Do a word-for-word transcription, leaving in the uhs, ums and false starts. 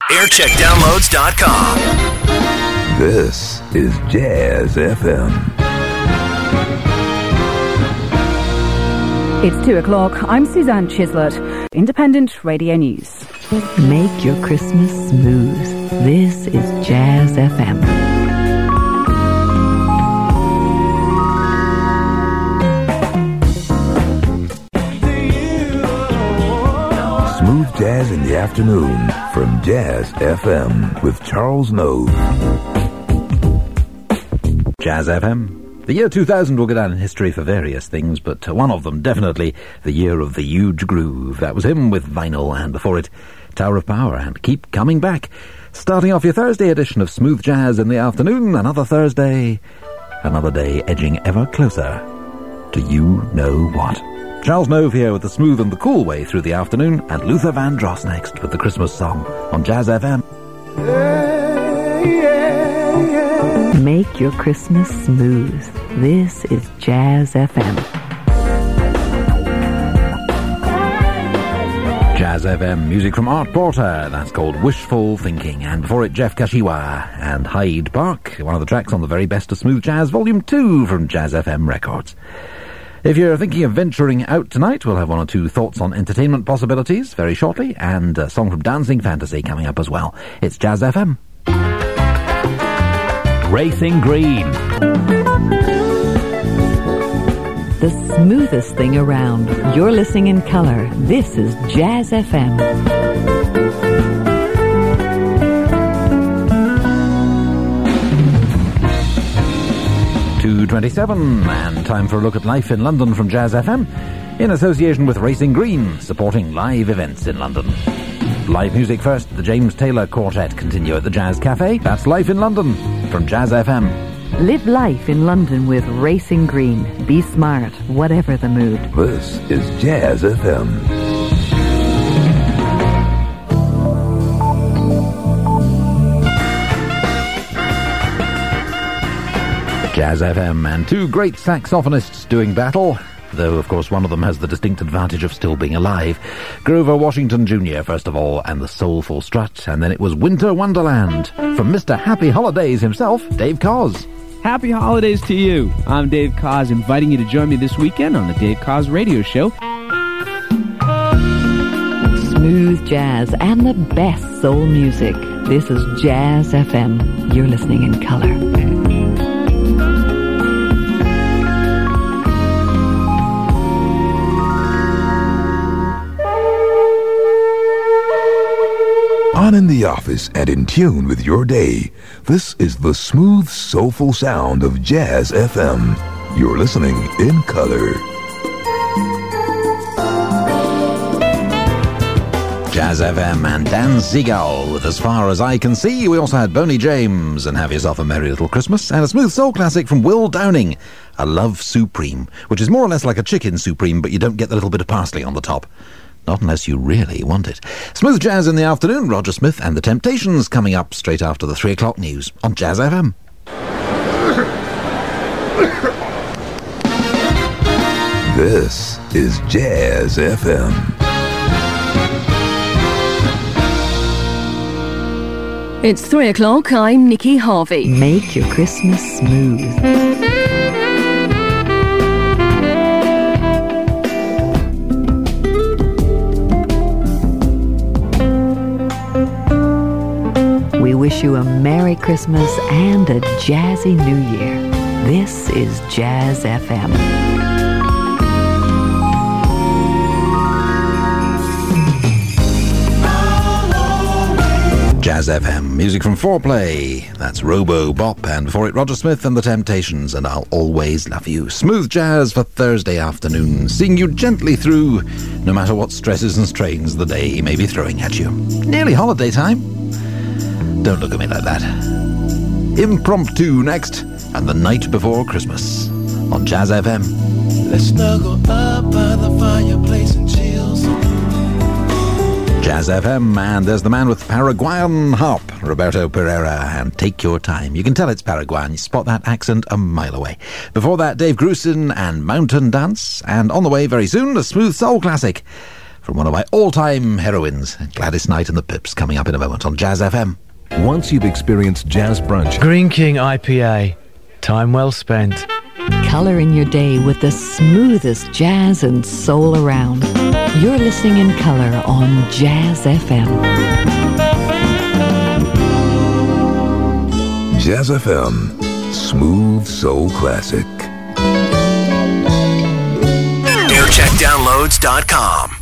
aircheck downloads dot com. This is Jazz F M. It's two o'clock. I'm Suzanne Chislett, Independent Radio News. Make your Christmas smooth. This is Jazz F M. Smooth jazz in the afternoon from Jazz F M with Charles Nove. Jazz F M. The year two thousand will go down in history for various things, but one of them definitely the year of the huge groove. That was him with Vinyl, and before it, Tower of Power and Keep Coming Back. Starting off your Thursday edition of Smooth Jazz in the afternoon, another Thursday, another day edging ever closer to you know what. Charles Nove here with the smooth and the cool way through the afternoon, and Luther Vandross next with the Christmas song on Jazz F M. Yeah, yeah, yeah. Make your Christmas smooth. This is Jazz F M. Jazz F M, music from Art Porter, that's called Wishful Thinking, and before it Jeff Kashiwa and Hyde Park, one of the tracks on the very best of smooth jazz, volume two from Jazz F M Records. If you're thinking of venturing out tonight, we'll have one or two thoughts on entertainment possibilities very shortly, and a song from Dancing Fantasy coming up as well. It's Jazz F M. Racing Green. The smoothest thing around. You're listening in color. This is Jazz F M. two twenty-seven, and time for a look at life in London from Jazz F M, in association with Racing Green, supporting live events in London. Live music first, the James Taylor Quartet continue at the Jazz Cafe. That's Life in London from Jazz F M. Live life in London with Racing Green. Be smart, whatever the mood. This is Jazz F M. Jazz F M, and two great saxophonists doing battle, though of course one of them has the distinct advantage of still being alive. Grover Washington Junior first of all, and the Soulful Strut, and then it was Winter Wonderland from Mister Happy Holidays himself, Dave Koz. Happy holidays to you. I'm Dave Koz, inviting you to join me this weekend on the Dave Koz Radio Show. Smooth jazz and the best soul music. This is Jazz F M. You're listening in color. On in the office and in tune with your day, this is the smooth, soulful sound of Jazz F M. You're listening in color. Jazz F M and Dan Seagal with As Far As I Can See. We also had Boney James and Have Yourself a Merry Little Christmas, and a smooth soul classic from Will Downing, A Love Supreme, which is more or less like a chicken supreme, but you don't get the little bit of parsley on the top. Not unless you really want it. Smooth jazz in the afternoon, Roger Smith and the Temptations coming up straight after the three o'clock news on Jazz F M. This is Jazz F M. It's three o'clock. I'm Nikki Harvey. Make your Christmas smooth. We wish you a Merry Christmas and a jazzy New Year. This is Jazz F M. Jazz F M, music from Foreplay. That's Robo Bop, and before it Roger Smith and the Temptations and I'll Always Love You. Smooth jazz for Thursday afternoon, seeing you gently through no matter what stresses and strains the day may be throwing at you. Nearly holiday time. Don't look at me like that. Impromptu next, and The Night Before Christmas on Jazz F M. Let's snuggle up by the fireplace and chill. Jazz F M, and there's the man with Paraguayan harp, Roberto Pereira, and Take Your Time. You can tell it's Paraguayan, you spot that accent a mile away. Before that, Dave Grusin and Mountain Dance, and on the way very soon, a smooth soul classic from one of my all-time heroines, Gladys Knight and the Pips, coming up in a moment on Jazz F M. Once you've experienced Jazz Brunch, Green King I P A. Time well spent. Color in your day with the smoothest jazz and soul around. You're listening in color on Jazz F M. Jazz F M, smooth soul classic. air check downloads dot com.